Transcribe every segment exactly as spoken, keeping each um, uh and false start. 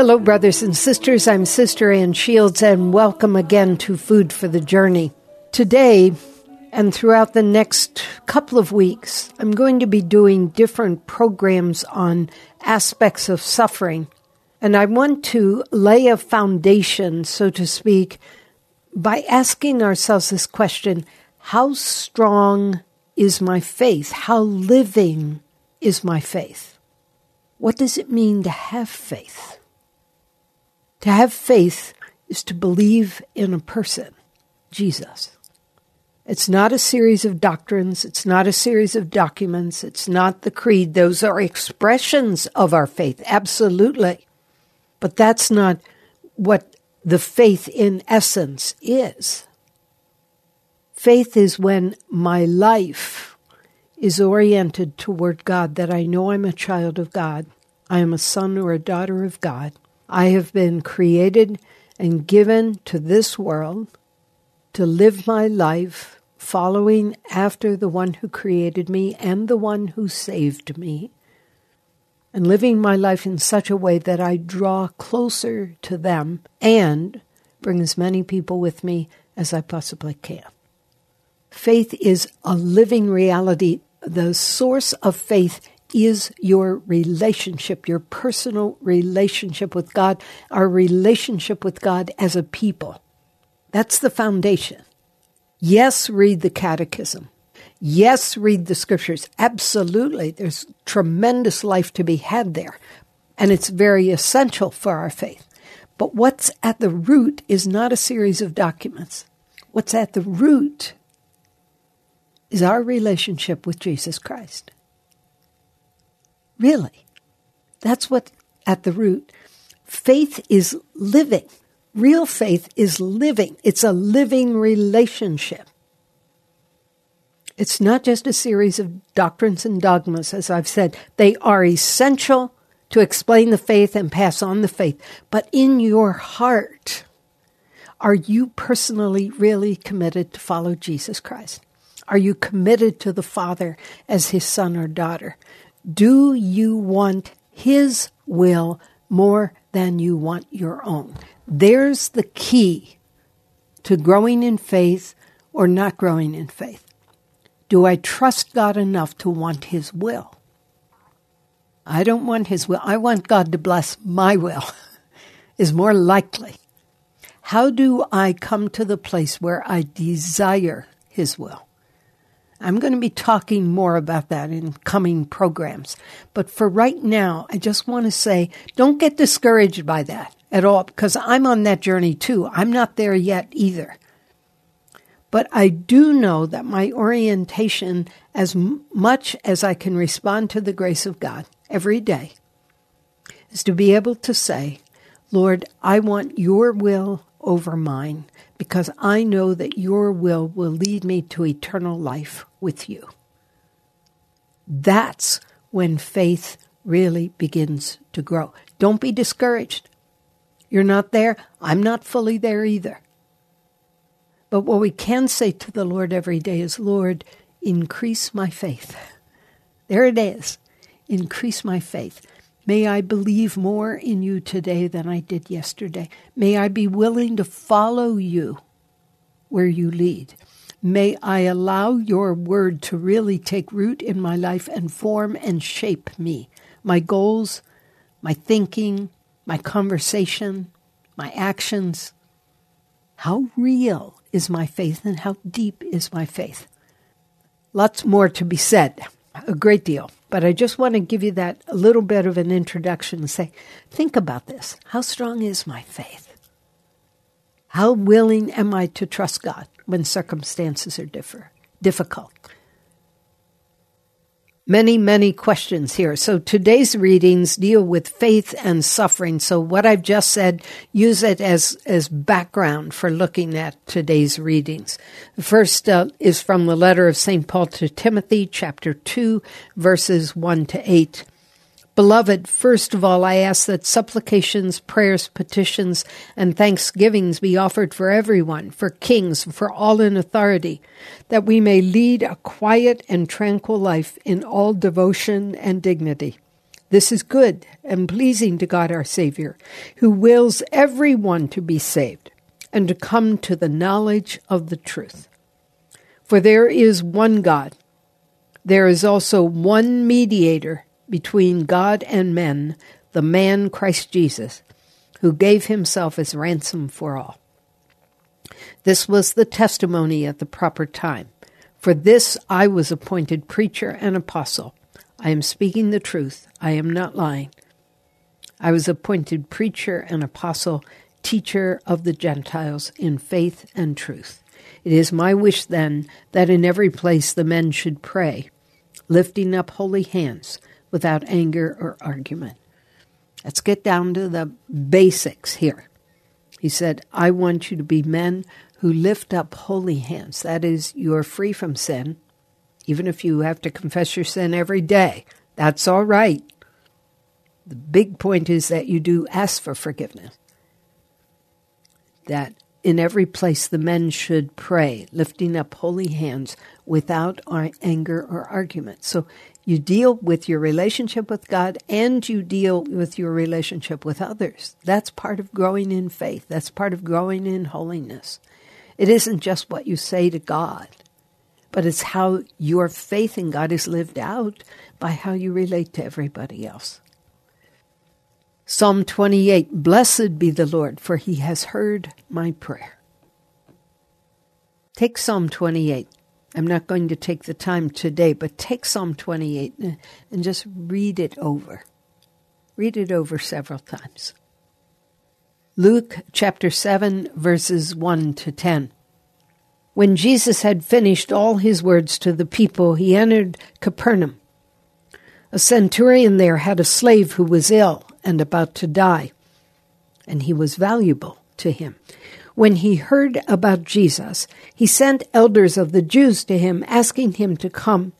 Hello, brothers and sisters. I'm Sister Ann Shields, and welcome again to Food for the Journey. Today, and throughout the next couple of weeks, I'm going to be doing different programs on aspects of suffering. And I want to lay a foundation, so to speak, by asking ourselves this question: how strong is my faith? How living is my faith? What does it mean to have faith? To have faith is to believe in a person, Jesus. It's not a series of doctrines. It's not a series of documents. It's not the creed. Those are expressions of our faith, absolutely. But that's not what the faith in essence is. Faith is when my life is oriented toward God, that I know I'm a child of God. I am a son or a daughter of God. I have been created and given to this world to live my life following after the one who created me and the one who saved me, and living my life in such a way that I draw closer to them and bring as many people with me as I possibly can. Faith is a living reality. The source of faith is your relationship, your personal relationship with God, our relationship with God as a people. That's the foundation. Yes, read the catechism. Yes, read the scriptures. Absolutely. There's tremendous life to be had there. And it's very essential for our faith. But what's at the root is not a series of documents. What's at the root is our relationship with Jesus Christ. Really. That's what's at the root. Faith is living. Real faith is living. It's a living relationship. It's not just a series of doctrines and dogmas, as I've said. They are essential to explain the faith and pass on the faith. But in your heart, are you personally really committed to follow Jesus Christ? Are you committed to the Father as his son or daughter? Do you want his will more than you want your own? There's the key to growing in faith or not growing in faith. Do I trust God enough to want his will? I don't want his will. I want God to bless my will, is more likely. How do I come to the place where I desire his will? I'm going to be talking more about that in coming programs. But for right now, I just want to say, don't get discouraged by that at all, because I'm on that journey too. I'm not there yet either. But I do know that my orientation, as much as I can respond to the grace of God every day, is to be able to say, Lord, I want your will over mine, because I know that your will will lead me to eternal life with you. That's when faith really begins to grow. Don't be discouraged. You're not there. I'm not fully there either. But what we can say to the Lord every day is, Lord, increase my faith. There it is. Increase my faith. May I believe more in you today than I did yesterday. May I be willing to follow you where you lead. May I allow your word to really take root in my life and form and shape me, my goals, my thinking, my conversation, my actions. How real is my faith and how deep is my faith? Lots more to be said, a great deal. But I just want to give you that a little bit of an introduction and say, think about this. How strong is my faith? How willing am I to trust God when circumstances are differ, difficult? Many, many questions here. So today's readings deal with faith and suffering. So what I've just said, use it as, as background for looking at today's readings. The first uh, is from the letter of Saint Paul to Timothy, chapter two, verses one to eight. Beloved, first of all, I ask that supplications, prayers, petitions, and thanksgivings be offered for everyone, for kings, for all in authority, that we may lead a quiet and tranquil life in all devotion and dignity. This is good and pleasing to God our Savior, who wills everyone to be saved and to come to the knowledge of the truth. For there is one God. There is also one mediator between God and men, the man Christ Jesus, who gave himself as ransom for all. This was the testimony at the proper time. For this I was appointed preacher and apostle. I am speaking the truth. I am not lying. I was appointed preacher and apostle, teacher of the Gentiles in faith and truth. It is my wish then that in every place the men should pray, lifting up holy hands without anger or argument. Let's get down to the basics here. He said, I want you to be men who lift up holy hands. That is, you are free from sin. Even if you have to confess your sin every day, that's all right. The big point is that you do ask for forgiveness. That in every place the men should pray, lifting up holy hands without anger or argument. So you deal with your relationship with God and you deal with your relationship with others. That's part of growing in faith. That's part of growing in holiness. It isn't just what you say to God, but it's how your faith in God is lived out by how you relate to everybody else. Psalm twenty-eight, Blessed be the Lord, for he has heard my prayer. Take Psalm twenty-eight. I'm not going to take the time today, but take Psalm twenty-eight and just read it over. Read it over several times. Luke chapter seven, verses one to ten. When Jesus had finished all his words to the people, he entered Capernaum. A centurion there had a slave who was ill and about to die, and he was valuable to him. When he heard about Jesus, he sent elders of the Jews to him, asking him to come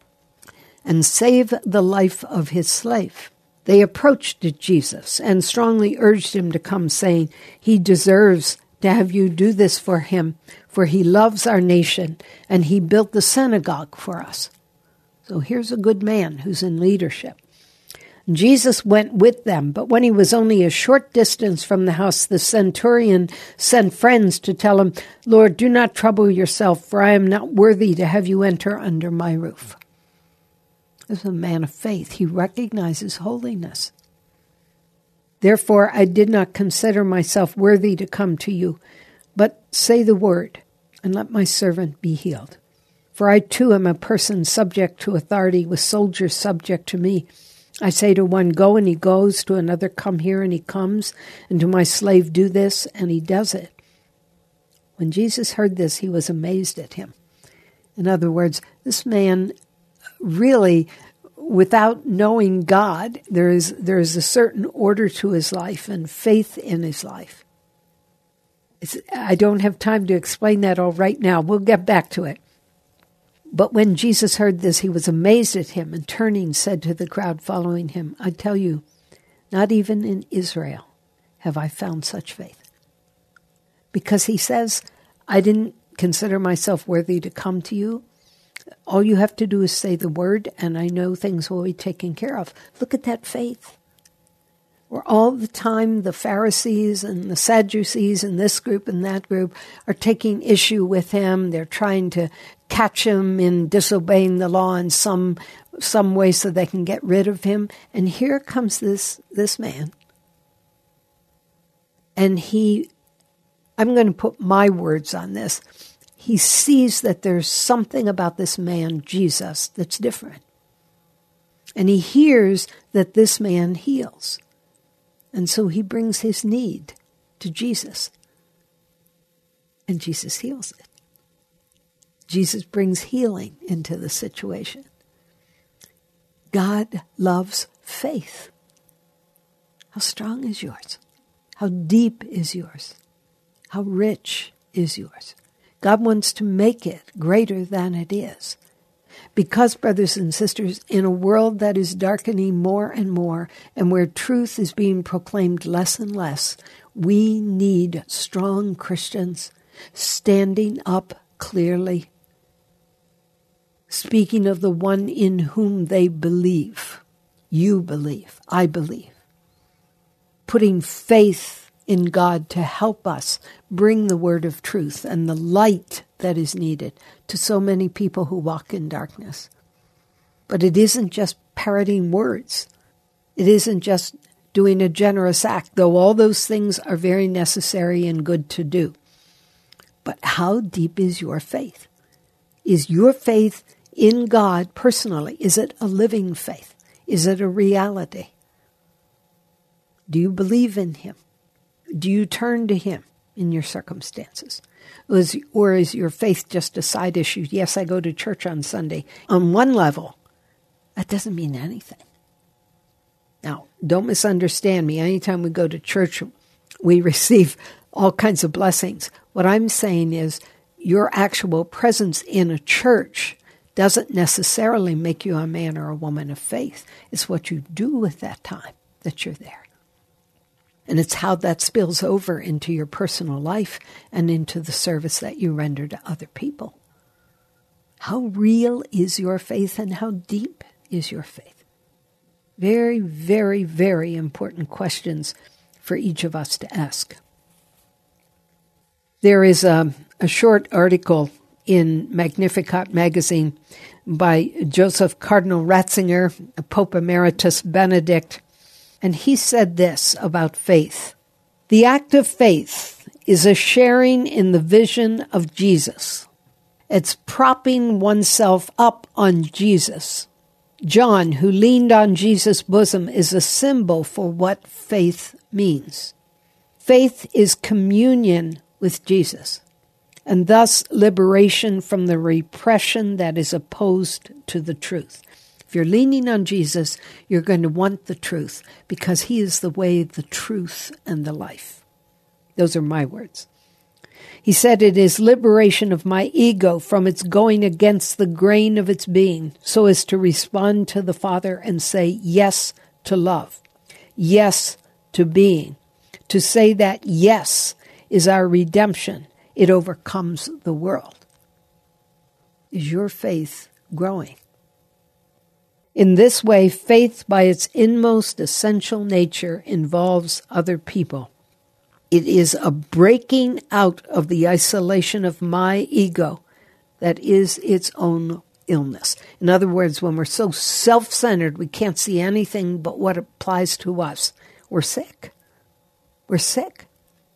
and save the life of his slave. They approached Jesus and strongly urged him to come, saying, He deserves to have you do this for him, for he loves our nation, and he built the synagogue for us. So here's a good man who's in leadership. Jesus went with them, but when he was only a short distance from the house, the centurion sent friends to tell him, Lord, do not trouble yourself, for I am not worthy to have you enter under my roof. This is a man of faith. He recognizes holiness. Therefore, I did not consider myself worthy to come to you, but say the word, and let my servant be healed. For I too am a person subject to authority, with soldiers subject to me. I say to one, go, and he goes, to another, come here, and he comes, and to my slave, do this, and he does it. When Jesus heard this, he was amazed at him. In other words, this man really, without knowing God, there is there is a certain order to his life and faith in his life. It's, I don't have time to explain that all right now. We'll get back to it. But when Jesus heard this, he was amazed at him, and turning said to the crowd following him, I tell you, not even in Israel have I found such faith. Because he says, I didn't consider myself worthy to come to you. All you have to do is say the word, and I know things will be taken care of. Look at that faith. Where all the time the Pharisees and the Sadducees and this group and that group are taking issue with him. They're trying to catch him in disobeying the law in some some way so they can get rid of him. And here comes this, this man. And he, I'm going to put my words on this. He sees that there's something about this man, Jesus, that's different. And he hears that this man heals. And so he brings his need to Jesus. And Jesus heals it. Jesus brings healing into the situation. God loves faith. How strong is yours? How deep is yours? How rich is yours? God wants to make it greater than it is. Because, brothers and sisters, in a world that is darkening more and more, and where truth is being proclaimed less and less, we need strong Christians standing up clearly, speaking of the one in whom they believe, You believe. I believe. Putting faith in God to help us bring the word of truth and the light that is needed to so many people who walk in darkness. But it isn't just parroting words. It isn't just doing a generous act, though all those things are very necessary and good to do. But how deep is your faith? Is your faith in God personally? Is it a living faith? Is it a reality? Do you believe in him? Do you turn to him in your circumstances? Or is your faith just a side issue? Yes, I go to church on Sunday. On one level, that doesn't mean anything. Now, don't misunderstand me. Anytime we go to church, we receive all kinds of blessings. What I'm saying is your actual presence in a church doesn't necessarily make you a man or a woman of faith. It's what you do with that time that you're there. And it's how that spills over into your personal life and into the service that you render to other people. How real is your faith and how deep is your faith? Very, very, very important questions for each of us to ask. There is a, a short article in Magnificat magazine by Joseph Cardinal Ratzinger, Pope Emeritus Benedict, and he said this about faith. The act of faith is a sharing in the vision of Jesus. It's propping oneself up on Jesus. John, who leaned on Jesus' bosom, is a symbol for what faith means. Faith is communion with Jesus, and thus liberation from the repression that is opposed to the truth. If you're leaning on Jesus, you're going to want the truth because he is the way, the truth, and the life. Those are my words. He said, it is liberation of my ego from its going against the grain of its being so as to respond to the Father and say yes to love, yes to being. To say that yes is our redemption. It overcomes the world. Is your faith growing? In this way, faith by its inmost essential nature involves other people. It is a breaking out of the isolation of my ego that is its own illness. In other words, when we're so self-centered, we can't see anything but what applies to us. We're sick. We're sick.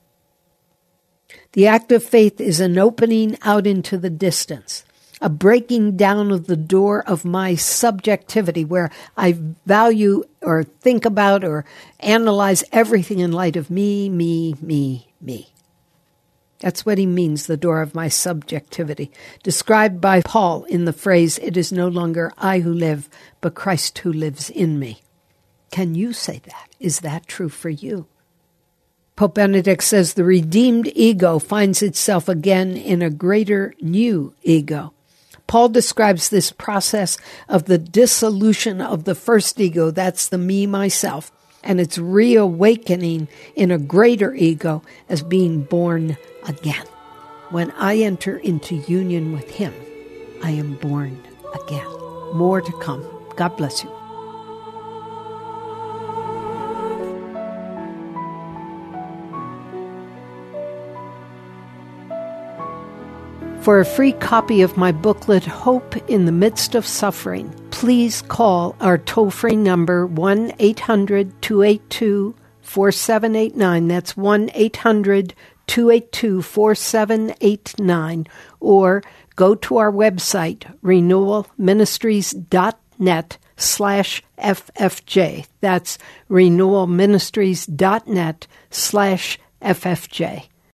The act of faith is an opening out into the distance, a breaking down of the door of my subjectivity where I value or think about or analyze everything in light of me, me, me, me. That's what he means, the door of my subjectivity, described by Paul in the phrase, it is no longer I who live, but Christ who lives in me. Can you say that? Is that true for you? Pope Benedict says the redeemed ego finds itself again in a greater new ego. Paul describes this process of the dissolution of the first ego, that's the me, myself, and its reawakening in a greater ego as being born again. When I enter into union with him, I am born again. More to come. God bless you. For a free copy of my booklet, Hope in the Midst of Suffering, please call our toll-free number one eight hundred two eight two four seven eight nine. That's one eight hundred two eight two four seven eight nine. Or go to our website, renewalministries.net slash FFJ. That's renewalministries.net slash FFJ.